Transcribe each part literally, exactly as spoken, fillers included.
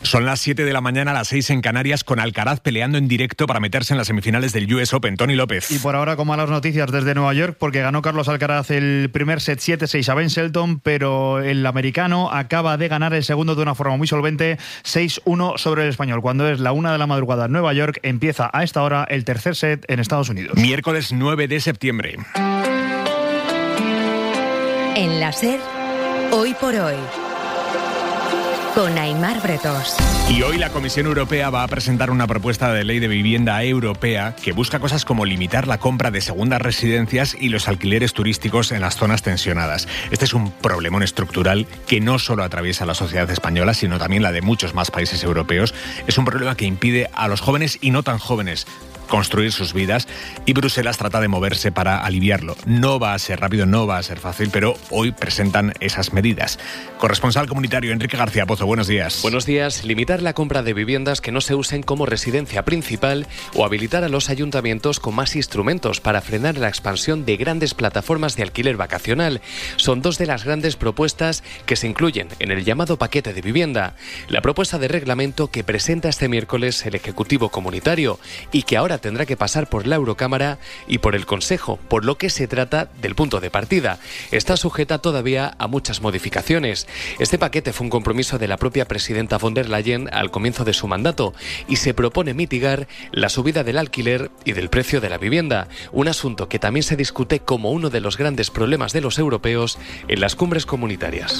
Son las siete de la mañana, a las seis en Canarias, con Alcaraz peleando en directo para meterse en las semifinales del U S Open. Tony López. Y por ahora con malas noticias desde Nueva York, porque ganó Carlos Alcaraz el primer set siete seis a Ben Shelton, pero el americano acaba de ganar el segundo de una forma muy solvente, seis uno sobre el español. Cuando es la una de la madrugada en Nueva York, empieza a esta hora el tercer set en Estados Unidos. Miércoles nueve de septiembre. En la SER, hoy por hoy, con Aimar Bretos. Y hoy la Comisión Europea va a presentar una propuesta de ley de vivienda europea que busca cosas como limitar la compra de segundas residencias y los alquileres turísticos en las zonas tensionadas. Este es un problemón estructural que no solo atraviesa la sociedad española, sino también la de muchos más países europeos. Es un problema que impide a los jóvenes y no tan jóvenes construir sus vidas, y Bruselas trata de moverse para aliviarlo. No va a ser rápido, no va a ser fácil, pero hoy presentan esas medidas. Corresponsal comunitario Enrique García Pozo, buenos días. Buenos días. Limitar la compra de viviendas que no se usen como residencia principal o habilitar a los ayuntamientos con más instrumentos para frenar la expansión de grandes plataformas de alquiler vacacional son dos de las grandes propuestas que se incluyen en el llamado paquete de vivienda. La propuesta de reglamento que presenta este miércoles el Ejecutivo Comunitario y que ahora tendrá que pasar por la Eurocámara y por el Consejo, por lo que se trata del punto de partida. Está sujeta todavía a muchas modificaciones. Este paquete fue un compromiso de la propia presidenta von der Leyen al comienzo de su mandato y se propone mitigar la subida del alquiler y del precio de la vivienda, un asunto que también se discute como uno de los grandes problemas de los europeos en las cumbres comunitarias.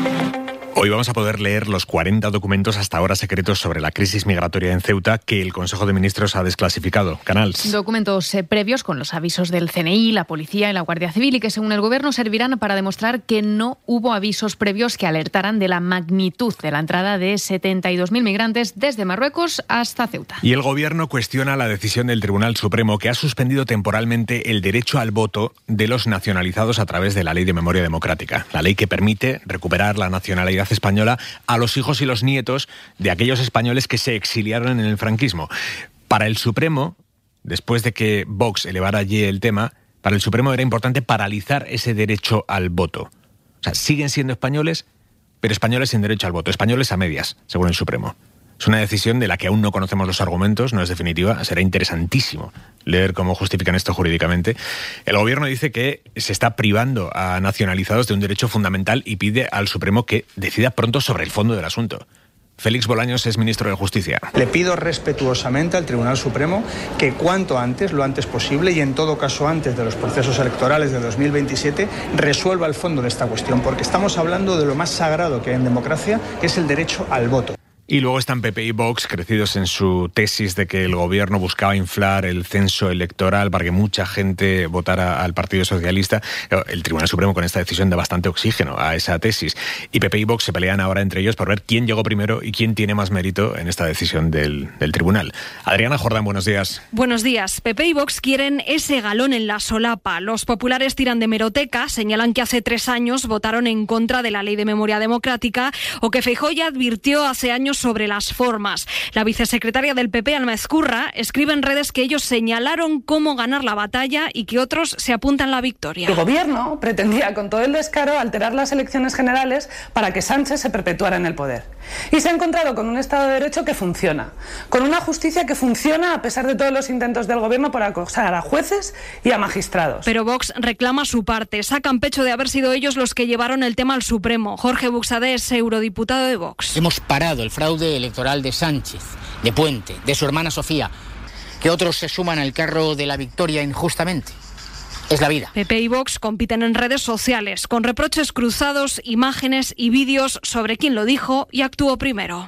Hoy vamos a poder leer los cuarenta documentos hasta ahora secretos sobre la crisis migratoria en Ceuta que el Consejo de Ministros ha desclasificado. Canals. Documentos eh, previos con los avisos del C N I, la Policía y la Guardia Civil y que según el Gobierno servirán para demostrar que no hubo avisos previos que alertaran de la magnitud de la entrada de setenta y dos mil migrantes desde Marruecos hasta Ceuta. Y el Gobierno cuestiona la decisión del Tribunal Supremo que ha suspendido temporalmente el derecho al voto de los nacionalizados a través de la Ley de Memoria Democrática, la ley que permite recuperar la nacionalidad española a los hijos y los nietos de aquellos españoles que se exiliaron en el franquismo. Para el Supremo, después de que Vox elevara allí el tema, para el Supremo era importante paralizar ese derecho al voto. O sea, siguen siendo españoles, pero españoles sin derecho al voto, españoles a medias, según el Supremo. Es una decisión de la que aún no conocemos los argumentos, no es definitiva, será interesantísimo leer cómo justifican esto jurídicamente. El Gobierno dice que se está privando a nacionalizados de un derecho fundamental y pide al Supremo que decida pronto sobre el fondo del asunto. Félix Bolaños es ministro de Justicia. Le pido respetuosamente al Tribunal Supremo que cuanto antes, lo antes posible y en todo caso antes de los procesos electorales de dos mil veintisiete, resuelva el fondo de esta cuestión, porque estamos hablando de lo más sagrado que hay en democracia, que es el derecho al voto. Y luego están P P y Vox, crecidos en su tesis de que el Gobierno buscaba inflar el censo electoral para que mucha gente votara al Partido Socialista. El Tribunal Supremo con esta decisión da bastante oxígeno a esa tesis. Y P P y Vox se pelean ahora entre ellos por ver quién llegó primero y quién tiene más mérito en esta decisión del, del Tribunal. Adriana Jordán, buenos días. Buenos días. P P y Vox quieren ese galón en la solapa. Los populares tiran de hemeroteca, señalan que hace tres años votaron en contra de la Ley de Memoria Democrática o que Feijóo ya advirtió hace años sobre las formas. La vicesecretaria del P P, Alma Ezcurra, escribe en redes que ellos señalaron cómo ganar la batalla y que otros se apuntan la victoria. El Gobierno pretendía con todo el descaro alterar las elecciones generales para que Sánchez se perpetuara en el poder. Y se ha encontrado con un Estado de Derecho que funciona, con una justicia que funciona a pesar de todos los intentos del Gobierno por acosar a jueces y a magistrados. Pero Vox reclama su parte. Sacan pecho de haber sido ellos los que llevaron el tema al Supremo. Jorge Buxadé es eurodiputado de Vox. Hemos parado el fraude electoral de Sánchez, de Puente, de su hermana Sofía, que otros se suman al carro de la victoria injustamente. Es la vida. P P y Vox compiten en redes sociales, con reproches cruzados, imágenes y vídeos sobre quién lo dijo y actuó primero.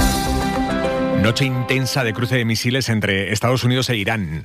Noche intensa de cruce de misiles entre Estados Unidos e Irán.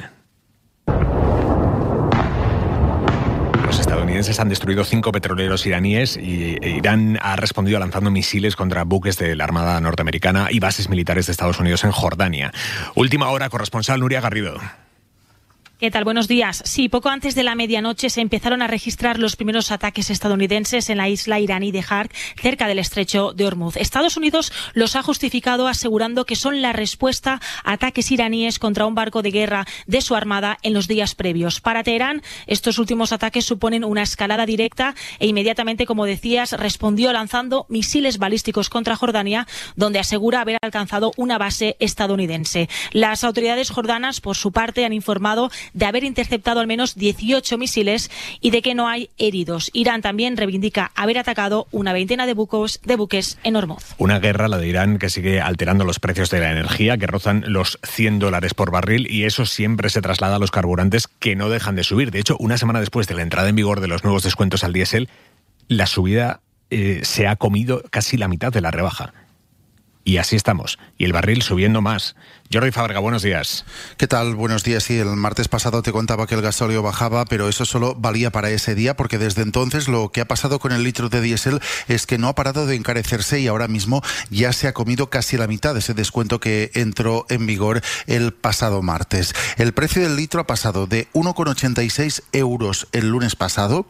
Los estadounidenses han destruido cinco petroleros iraníes y Irán ha respondido lanzando misiles contra buques de la Armada norteamericana y bases militares de Estados Unidos en Jordania. Última hora, corresponsal Nuria Garrido. ¿Qué tal? Buenos días. Sí, poco antes de la medianoche se empezaron a registrar los primeros ataques estadounidenses en la isla iraní de Hark, cerca del estrecho de Hormuz. Estados Unidos los ha justificado asegurando que son la respuesta a ataques iraníes contra un barco de guerra de su armada en los días previos. Para Teherán, estos últimos ataques suponen una escalada directa e inmediatamente, como decías, respondió lanzando misiles balísticos contra Jordania, donde asegura haber alcanzado una base estadounidense. Las autoridades jordanas, por su parte, han informado de haber interceptado al menos dieciocho misiles y de que no hay heridos. Irán también reivindica haber atacado una veintena de buques, de buques en Hormuz. Una guerra, la de Irán, que sigue alterando los precios de la energía, que rozan los cien dólares por barril, y eso siempre se traslada a los carburantes, que no dejan de subir. De hecho, una semana después de la entrada en vigor de los nuevos descuentos al diésel, la subida eh, se ha comido casi la mitad de la rebaja. Y así estamos. Y el barril subiendo más. Jordi Fábrega, buenos días. ¿Qué tal? Buenos días. Sí, el martes pasado te contaba que el gasóleo bajaba, pero eso solo valía para ese día, porque desde entonces lo que ha pasado con el litro de diésel es que no ha parado de encarecerse y ahora mismo ya se ha comido casi la mitad de ese descuento que entró en vigor el pasado martes. El precio del litro ha pasado de uno coma ochenta y seis euros el lunes pasado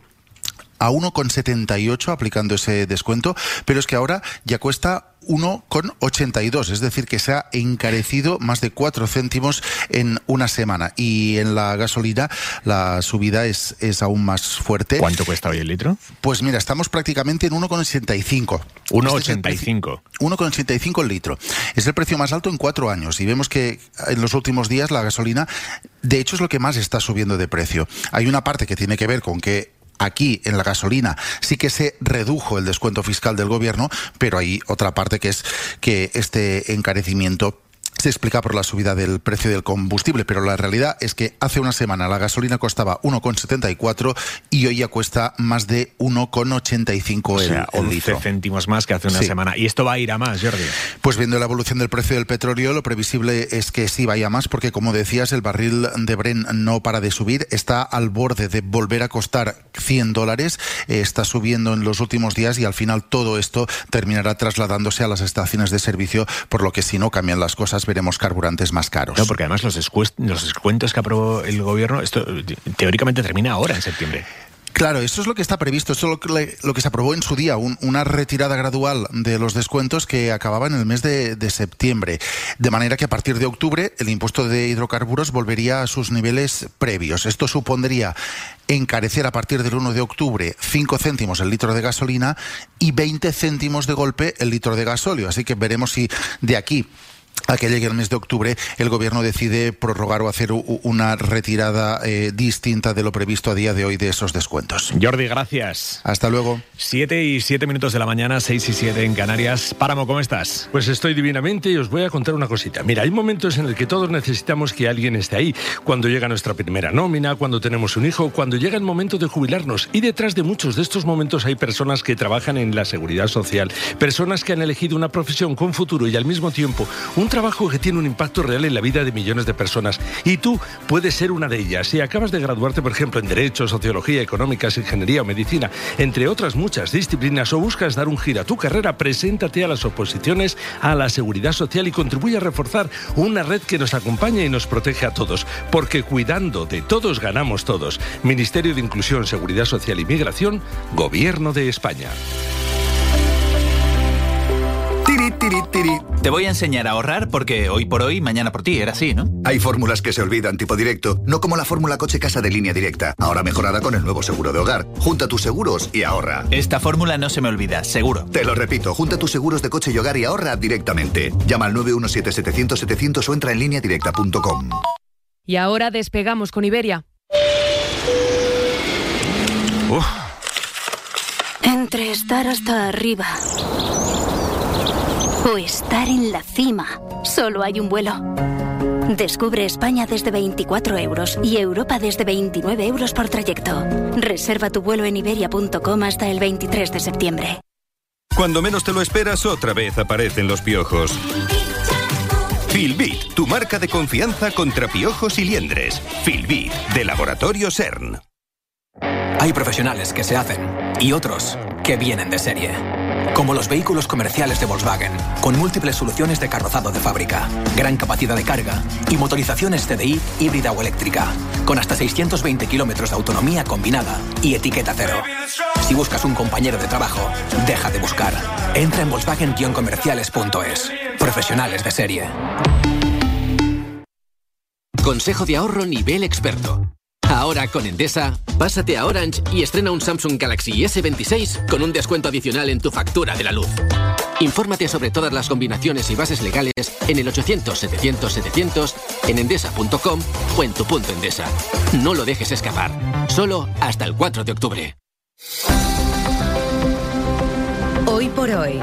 a uno coma setenta y ocho aplicando ese descuento, pero es que ahora ya cuesta uno coma ochenta y dos, es decir, que se ha encarecido más de cuatro céntimos en una semana. Y en la gasolina la subida es, es aún más fuerte. ¿Cuánto cuesta hoy el litro? Pues mira, estamos prácticamente en uno coma ochenta y cinco. uno coma ochenta y cinco. uno coma ochenta y cinco el litro. Es el precio más alto en cuatro años y vemos que en los últimos días la gasolina, de hecho, es lo que más está subiendo de precio. Hay una parte que tiene que ver con que aquí, en la gasolina, sí que se redujo el descuento fiscal del gobierno, pero hay otra parte que es que este encarecimiento se explica por la subida del precio del combustible, pero la realidad es que hace una semana la gasolina costaba uno coma setenta y cuatro y hoy ya cuesta más de uno coma ochenta y cinco el, o sea, el litro. once céntimos más que hace una sí. semana. ¿Y esto va a ir a más, Jordi? Pues viendo la evolución del precio del petróleo, lo previsible es que sí vaya más, porque como decías, el barril de Brent no para de subir, está al borde de volver a costar cien dólares, eh, está subiendo en los últimos días y al final todo esto terminará trasladándose a las estaciones de servicio, por lo que si no cambian las cosas veremos carburantes más caros. No, porque además los, descu- los descuentos que aprobó el gobierno, esto teóricamente termina ahora, en septiembre. Claro, eso es lo que está previsto, eso es lo que, lo que se aprobó en su día, un, una retirada gradual de los descuentos que acababa en el mes de, de septiembre. De manera que a partir de octubre el impuesto de hidrocarburos volvería a sus niveles previos. Esto supondría encarecer a partir del uno de octubre cinco céntimos el litro de gasolina y veinte céntimos de golpe el litro de gasóleo. Así que veremos si de aquí a que llegue el mes de octubre el gobierno decide prorrogar o hacer una retirada eh, distinta de lo previsto a día de hoy de esos descuentos. Jordi, gracias. Hasta luego. Siete y siete minutos de la mañana, seis y siete en Canarias. Páramo, ¿cómo estás? Pues estoy divinamente y os voy a contar una cosita. Mira, hay momentos en el que todos necesitamos que alguien esté ahí. Cuando llega nuestra primera nómina, cuando tenemos un hijo, cuando llega el momento de jubilarnos. Y detrás de muchos de estos momentos hay personas que trabajan en la seguridad social, personas que han elegido una profesión con futuro y al mismo tiempo un trabajo que tiene un impacto real en la vida de millones de personas. Y tú puedes ser una de ellas. Si acabas de graduarte, por ejemplo, en Derecho, Sociología, Económicas, Ingeniería o Medicina, entre otras muchas disciplinas, o buscas dar un giro a tu carrera, preséntate a las oposiciones a la Seguridad Social y contribuye a reforzar una red que nos acompaña y nos protege a todos. Porque cuidando de todos, ganamos todos. Ministerio de Inclusión, Seguridad Social y Migración, Gobierno de España. Tiri, tiri, tiri. Te voy a enseñar a ahorrar porque hoy por hoy, mañana por ti, era así, ¿no? Hay fórmulas que se olvidan, tipo directo, no como la fórmula coche-casa de Línea Directa, ahora mejorada con el nuevo seguro de hogar. Junta tus seguros y ahorra. Esta fórmula no se me olvida, seguro. Te lo repito, junta tus seguros de coche y hogar y ahorra directamente. Llama al nueve uno siete, setecientos, setecientos o entra en línea directa punto com. Y ahora despegamos con Iberia. Uf. Entre estar hasta arriba o estar en la cima, solo hay un vuelo. Descubre España desde veinticuatro euros y Europa desde veintinueve euros por trayecto. Reserva tu vuelo en iberia punto com hasta el veintitrés de septiembre. Cuando menos te lo esperas, otra vez aparecen los piojos. Filbit, tu marca de confianza contra piojos y liendres. Filbit, de Laboratorio CERN. Hay profesionales que se hacen y otros que vienen de serie. Como los vehículos comerciales de Volkswagen, con múltiples soluciones de carrozado de fábrica, gran capacidad de carga y motorizaciones C D I híbrida o eléctrica, con hasta seiscientos veinte kilómetros de autonomía combinada y etiqueta cero. Si buscas un compañero de trabajo, deja de buscar. Entra en volkswagen guion comerciales punto es. Profesionales de serie. Consejo de ahorro nivel experto. Ahora con Endesa, pásate a Orange y estrena un Samsung Galaxy ese veintiséis con un descuento adicional en tu factura de la luz. Infórmate sobre todas las combinaciones y bases legales en el ochocientos setecientos setecientos, en endesa punto com o en tu punto Endesa. No lo dejes escapar. Solo hasta el cuatro de octubre. Hoy por hoy,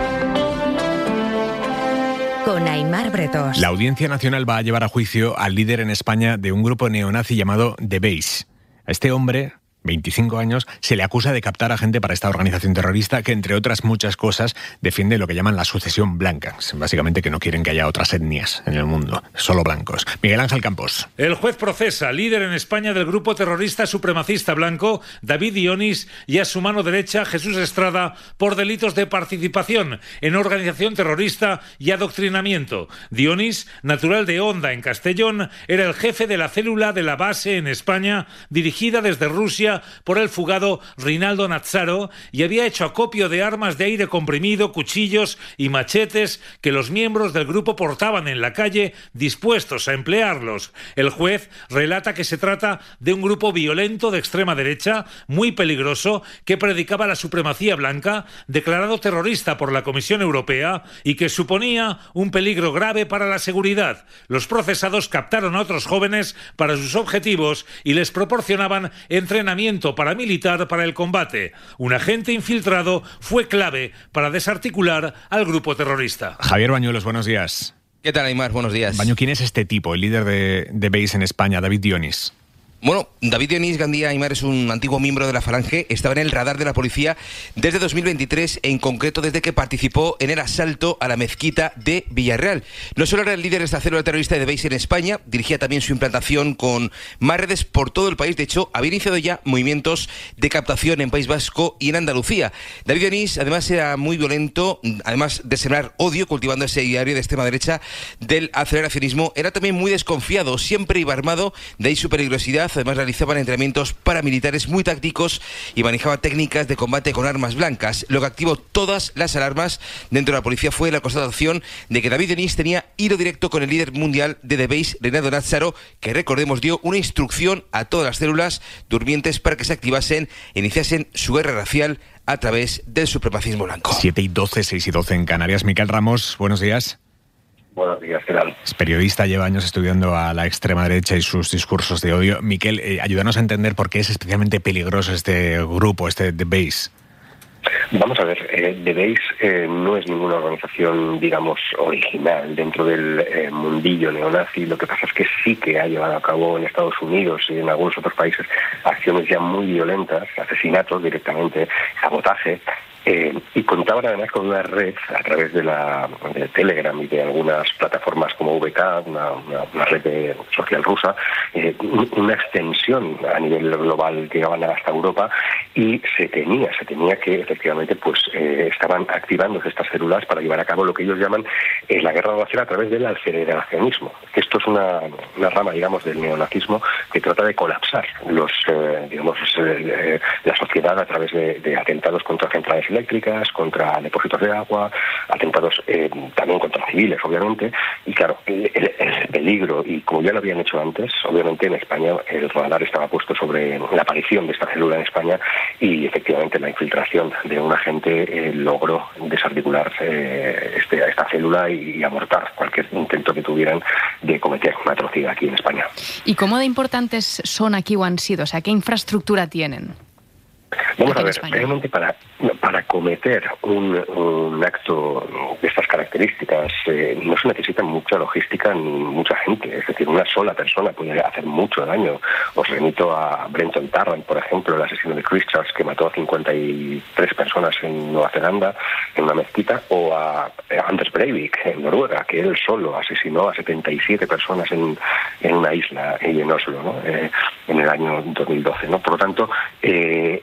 con Aimar Bretos. La Audiencia Nacional va a llevar a juicio al líder en España de un grupo neonazi llamado The Base. A este hombre, veinticinco años, se le acusa de captar a gente para esta organización terrorista que, entre otras muchas cosas, defiende lo que llaman la sucesión blanca. Básicamente que no quieren que haya otras etnias en el mundo, solo blancos. Miguel Ángel Campos. El juez procesa al líder en España del grupo terrorista supremacista blanco, David Dionís, y a su mano derecha, Jesús Estrada, por delitos de participación en organización terrorista y adoctrinamiento. Dionís, natural de Honda, en Castellón, era el jefe de la célula de la base en España, dirigida desde Rusia por el fugado Rinaldo Nazzaro, y había hecho acopio de armas de aire comprimido, cuchillos y machetes que los miembros del grupo portaban en la calle, dispuestos a emplearlos. El juez relata que se trata de un grupo violento de extrema derecha, muy peligroso, que predicaba la supremacía blanca, declarado terrorista por la Comisión Europea y que suponía un peligro grave para la seguridad. Los procesados captaron a otros jóvenes para sus objetivos y les proporcionaban entrenamiento paramilitar para el combate. Un agente infiltrado fue clave para desarticular al grupo terrorista. Javier Bañuelos, buenos días. ¿Qué tal, Aimar? Buenos días. Baño, ¿quién es este tipo, el líder de, de Base en España, David Dionís? Bueno, David Dionís Gandía Aimar es un antiguo miembro de la Falange, estaba en el radar de la policía desde dos mil veintitrés, en concreto desde que participó en el asalto a la mezquita de Villarreal. No solo era el líder de esta célula terrorista de Base en España, dirigía también su implantación con más redes por todo el país. De hecho, había iniciado ya movimientos de captación en País Vasco y en Andalucía. David Dionís, además, era muy violento, además de sembrar odio, cultivando ese diario de extrema derecha del aceleracionismo. Era también muy desconfiado, siempre iba armado, de ahí su peligrosidad. Además, realizaban entrenamientos paramilitares muy tácticos y manejaba técnicas de combate con armas blancas. Lo que activó todas las alarmas dentro de la policía fue la constatación de que David Dionís tenía hilo directo con el líder mundial de The Base, Rinaldo Nazzaro, que, recordemos, dio una instrucción a todas las células durmientes para que se activasen e iniciasen su guerra racial a través del supremacismo blanco. siete y doce, seis y doce en Canarias. Miquel Ramos, buenos días. Buenos días, ¿qué tal? Es periodista, lleva años estudiando a la extrema derecha y sus discursos de odio. Miquel, eh, ayúdanos a entender por qué es especialmente peligroso este grupo, este The Base. Vamos a ver, eh, The Base eh, no es ninguna organización, digamos, original dentro del eh, mundillo neonazi. Lo que pasa es que sí que ha llevado a cabo en Estados Unidos y en algunos otros países acciones ya muy violentas, asesinatos directamente, sabotaje. Eh, y contaban además con una red a través de la de Telegram y de algunas plataformas como V K, una, una, una red de, social rusa, eh, una extensión a nivel global que llegaban hasta Europa, y se tenía, se tenía que efectivamente pues eh, estaban activándose estas células para llevar a cabo lo que ellos llaman eh, la guerra racial a través del aceleracionismo. Esto es una, una rama, digamos, del neonazismo que trata de colapsar los eh, digamos eh, la sociedad a través de, de atentados contra centrales eléctricas, contra depósitos de agua, atentados eh, también contra civiles, obviamente. Y claro, el, el peligro, y como ya lo habían hecho antes, obviamente en España el radar estaba puesto sobre la aparición de esta célula en España, y efectivamente la infiltración de un agente eh, logró desarticular eh, este, esta célula y, y abortar cualquier intento que tuvieran de cometer una atrocidad aquí en España. ¿Y cómo de importantes son aquí o han sido? O sea, ¿qué infraestructura tienen? Vamos a ver, realmente para, para cometer un, un acto de estas características eh, no se necesita mucha logística ni mucha gente. Es decir, una sola persona puede hacer mucho daño. Os remito a Brenton Tarrant, por ejemplo, el asesino de Christchurch, que mató a cincuenta y tres personas en Nueva Zelanda, en una mezquita, o a Anders Breivik, en Noruega, que él solo asesinó a setenta y siete personas en, en una isla, en Oslo, ¿no? eh, en el año dos mil doce. ¿no? Por lo tanto, eh, la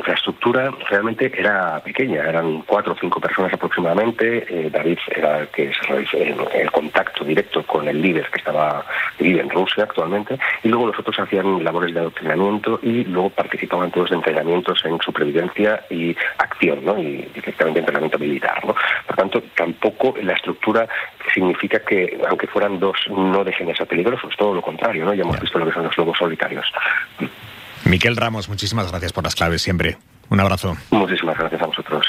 la estructura realmente era pequeña, eran cuatro o cinco personas aproximadamente. Eh, David era el que se realizó el contacto directo con el líder que estaba vive en Rusia actualmente, y luego los otros hacían labores de adoctrinamiento y luego participaban todos de entrenamientos en supervivencia y acción, ¿no? Y directamente entrenamiento militar, ¿no? Por tanto, tampoco la estructura significa que, aunque fueran dos, no dejen de ser peligrosos, todo lo contrario, ¿no? Ya hemos visto lo que son los lobos solitarios. Miquel Ramos, muchísimas gracias por las claves siempre. Un abrazo. Muchísimas gracias a vosotros.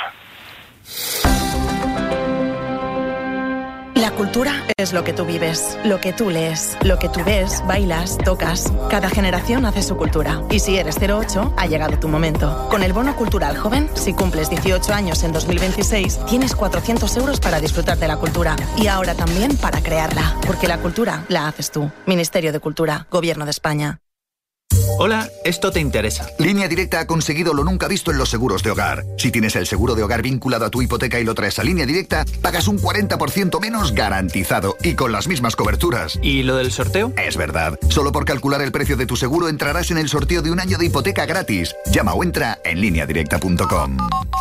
La cultura es lo que tú vives, lo que tú lees, lo que tú ves, bailas, tocas. Cada generación hace su cultura. Y si eres cero ocho, ha llegado tu momento. Con el Bono Cultural Joven, si cumples dieciocho años en dos mil veintiséis, tienes cuatrocientos euros para disfrutar de la cultura. Y ahora también para crearla. Porque la cultura la haces tú. Ministerio de Cultura, Gobierno de España. Hola, esto te interesa. Línea Directa ha conseguido lo nunca visto en los seguros de hogar. Si tienes el seguro de hogar vinculado a tu hipoteca y lo traes a Línea Directa, pagas un cuarenta por ciento menos garantizado y con las mismas coberturas. ¿Y lo del sorteo? Es verdad. Solo por calcular el precio de tu seguro entrarás en el sorteo de un año de hipoteca gratis. Llama o entra en línea directa punto com.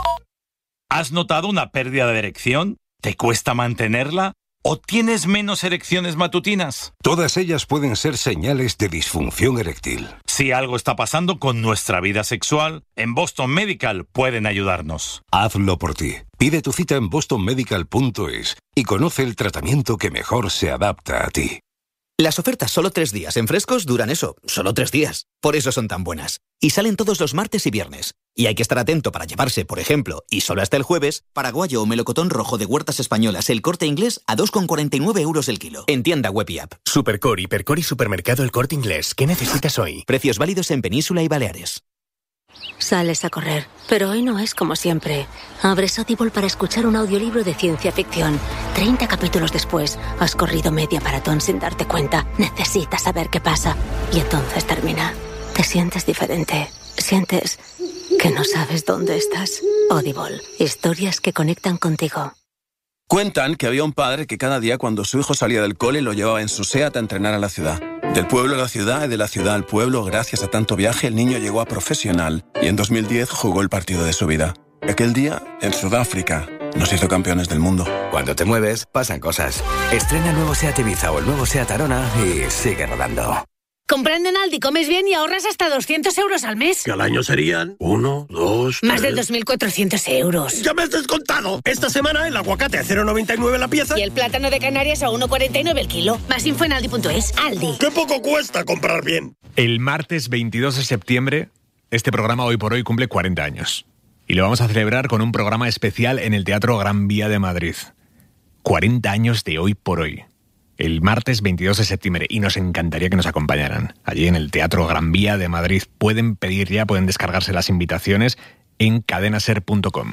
¿Has notado una pérdida de erección? ¿Te cuesta mantenerla? ¿O tienes menos erecciones matutinas? Todas ellas pueden ser señales de disfunción eréctil. Si algo está pasando con nuestra vida sexual, en Boston Medical pueden ayudarnos. Hazlo por ti. Pide tu cita en boston medical punto es y conoce el tratamiento que mejor se adapta a ti. Las ofertas solo tres días en Frescos duran eso, solo tres días. Por eso son tan buenas. Y salen todos los martes y viernes. Y hay que estar atento para llevarse, por ejemplo, y solo hasta el jueves, paraguayo o melocotón rojo de Huertas Españolas El Corte Inglés a dos con cuarenta y nueve euros el kilo. En tienda web y app. Supercore, Hipercore y Supermercado El Corte Inglés. ¿Qué necesitas hoy? Precios válidos en Península y Baleares. Sales a correr, pero hoy no es como siempre. Abres Audible para escuchar un audiolibro de ciencia ficción. treinta capítulos después, has corrido media maratón sin darte cuenta. Necesitas saber qué pasa. Y entonces termina. Te sientes diferente. Sientes que no sabes dónde estás. Audible. Historias que conectan contigo. Cuentan que había un padre que cada día cuando su hijo salía del cole lo llevaba en su SEAT a entrenar a la ciudad. Del pueblo a la ciudad y de la ciudad al pueblo, gracias a tanto viaje, el niño llegó a profesional y en dos mil diez jugó el partido de su vida. Aquel día, en Sudáfrica, nos hizo campeones del mundo. Cuando te mueves, pasan cosas. Estrena el nuevo SEAT Ibiza o el nuevo SEAT Arona y sigue rodando. Comprando en Aldi comes bien y ahorras hasta doscientos euros al mes. Que al año serían uno, dos... Más tres... de dos mil cuatrocientos euros. ¡Ya me has descontado! Esta semana el aguacate a cero coma noventa y nueve la pieza. Y el plátano de Canarias a uno coma cuarenta y nueve el kilo. Más info en aldi punto es. Aldi. ¡Qué poco cuesta comprar bien! El martes veintidós de septiembre, este programa Hoy por Hoy cumple cuarenta años. Y lo vamos a celebrar con un programa especial en el Teatro Gran Vía de Madrid. cuarenta años de Hoy por Hoy. El martes veintidós de septiembre, y nos encantaría que nos acompañaran allí en el Teatro Gran Vía de Madrid. Pueden pedir ya, pueden descargarse las invitaciones en cadenaser punto com.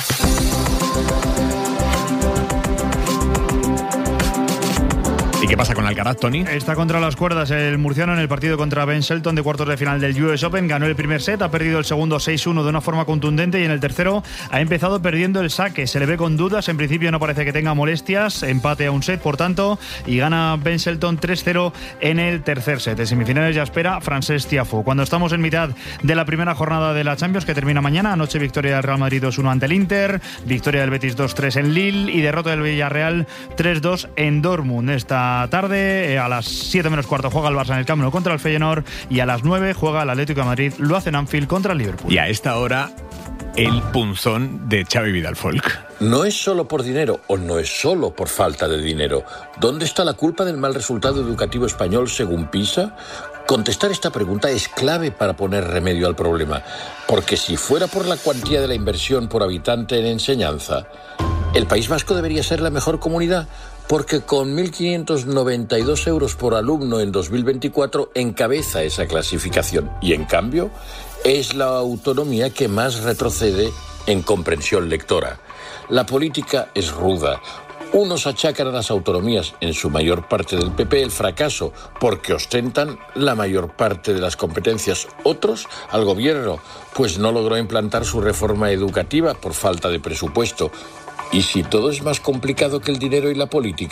¿Y qué pasa con Alcaraz, Tony? Está contra las cuerdas el murciano en el partido contra Ben Shelton de cuartos de final del U S Open. Ganó el primer set, ha perdido el segundo seis uno de una forma contundente y en el tercero ha empezado perdiendo el saque. Se le ve con dudas, en principio no parece que tenga molestias. Empate a un set, por tanto, y gana Ben Shelton tres cero en el tercer set. En semifinales ya espera Francesc Tiafoe. Cuando estamos en mitad de la primera jornada de la Champions, que termina mañana, anoche victoria del Real Madrid dos uno ante el Inter, victoria del Betis dos tres en Lille y derrota del Villarreal tres dos en Dortmund. Esta tarde, a las siete menos cuarto, juega el Barça en el Camp Nou contra el Feyenoord y a las nueve juega el Atlético de Madrid, lo hace en Anfield contra el Liverpool. Y a esta hora, el punzón de Xavi Vidal-Folk. No es solo por dinero o no es solo por falta de dinero. ¿Dónde está la culpa del mal resultado educativo español según PISA? Contestar esta pregunta es clave para poner remedio al problema, porque si fuera por la cuantía de la inversión por habitante en enseñanza, el País Vasco debería ser la mejor comunidad, porque con mil quinientos noventa y dos euros por alumno en dos mil veinticuatro encabeza esa clasificación y, en cambio, es la autonomía que más retrocede en comprensión lectora. La política es ruda. Unos achacan a las autonomías, en su mayor parte del P P, el fracaso porque ostentan la mayor parte de las competencias. Otros al gobierno, pues no logró implantar su reforma educativa por falta de presupuesto. Y si todo es más complicado que el dinero y la política,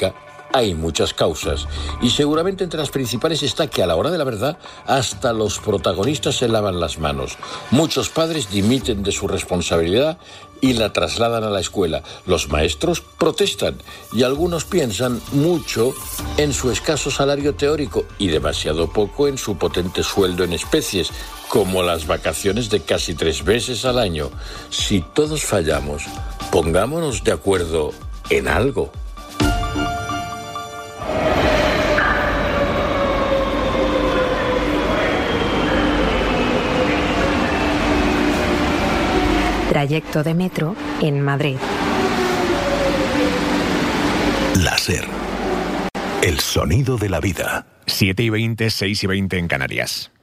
hay muchas causas, y seguramente entre las principales está que a la hora de la verdad hasta los protagonistas se lavan las manos. Muchos padres dimiten de su responsabilidad y la trasladan a la escuela. Los maestros protestan y algunos piensan mucho en su escaso salario teórico y demasiado poco en su potente sueldo en especies, como las vacaciones de casi tres veces al año. Si todos fallamos, pongámonos de acuerdo en algo. Trayecto de metro en Madrid. La SER. El sonido de la vida. siete y veinte, seis y veinte en Canarias.